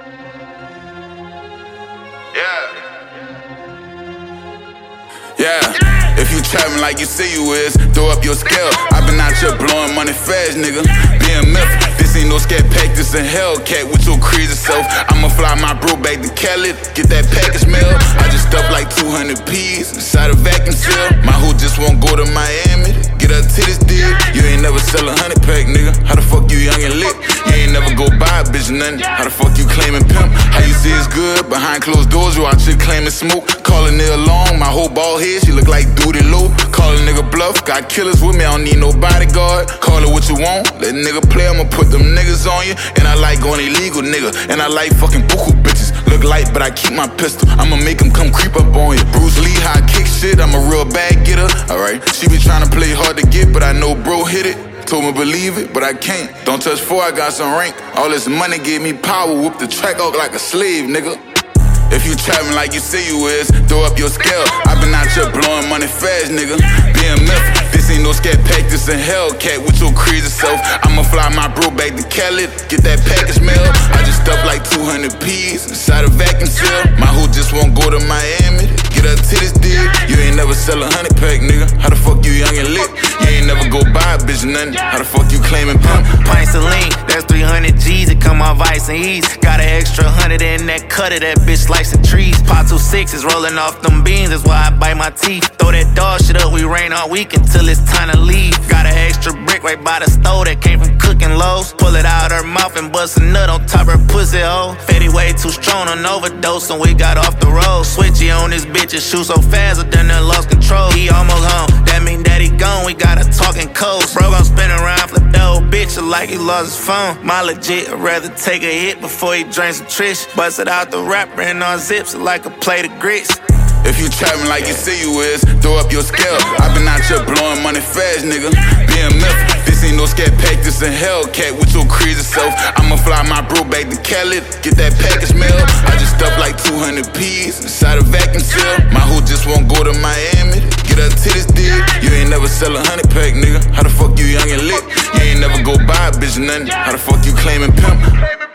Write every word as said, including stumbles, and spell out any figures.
Yeah. Yeah. If you trapping like you say you is, throw up your scale. I been out here blowing money fast, nigga. B M F, this ain't no scat pack, this a Hellcat with your crazy self. I'ma fly my bro back to Cali, get that package mail. I just stuffed like two hundred P's inside a vacuum seal. My hoe just won't go to Miami to get her titties did. You ain't never sell a hundred pack, nigga. How the fuck you young and lit? You ain't never go buy a bitch nothing. How the fuck you claiming pimp? How you see it's good? Behind closed doors, you out here claiming smoke. Calling it along, my whole bald head, she look like Duty Low. Call a nigga bluff, got killers with me, I don't need no bodyguard. Call it what you want, let a nigga play, I'ma put them niggas on you. And I like going illegal, nigga, and I like fucking buku bitches. Look light, but I keep my pistol, I'ma make them come creep up on you. Bruce Lee, how I kick shit, I'm a real bad getter. Alright, she be trying to play hard to get, but I know bro hit it. Told me believe it, but I can't. Don't touch four, I got some rank. All this money gave me power, whoop the track out like a slave, nigga. If you trapping like you say you is, throw up your scale. I been out here blowing money fast, nigga. B M F, this ain't no scat pack, this a Hellcat with your crazy self. I'ma fly my bro back to Cali, get that package mail. I just stuffed like two hundred P's inside a vacuum seal. My hoe just won't go to Miami to get her titties did. You ain't never sell a hundred pack, nigga. How the fuck you young and lit? You ain't never go buy a bitch nothing. How the fuck you claiming pimp? Pints of lean, that's three hundred G's. It come off ice and ease. Got an extra hundred in that cutter, that bitch slicing trees. Pot two sixes rolling off them beans, that's why I bite my teeth. Throw that dog shit up, we rain all week until it's time to leave. Got an extra brick right by the stove that came from cooking lows. Pull it out her mouth and bust a nut on top her pussy hole. Fetty way too strong on overdose, and we got off the road. Switchy on this bitch and shoot so fast, I done done lost control. He almost home, that mean that he gone, we got a talking cold. Bro gon' spin around, flip that old bitch like he lost his phone. My legit, I'd rather take a hit before he drinks some trish. Bust it out the rapper and on zips like a plate of grits. If you trapping like you say you is, throw up your scale. I been out here blowing money fast, nigga. B M F, this ain't no scat pack, this a Hellcat with your crazy self. I'ma fly my bro back to Cali, get that package mail. I just stuffed like two hundred P's inside a vacuum seal. My hoe just won't go to Miami to get her titties did. You ain't never sell a hundred pack, nigga. How the fuck you young and lit? You ain't never go buy a bitch nothing. How the fuck you claiming pimp?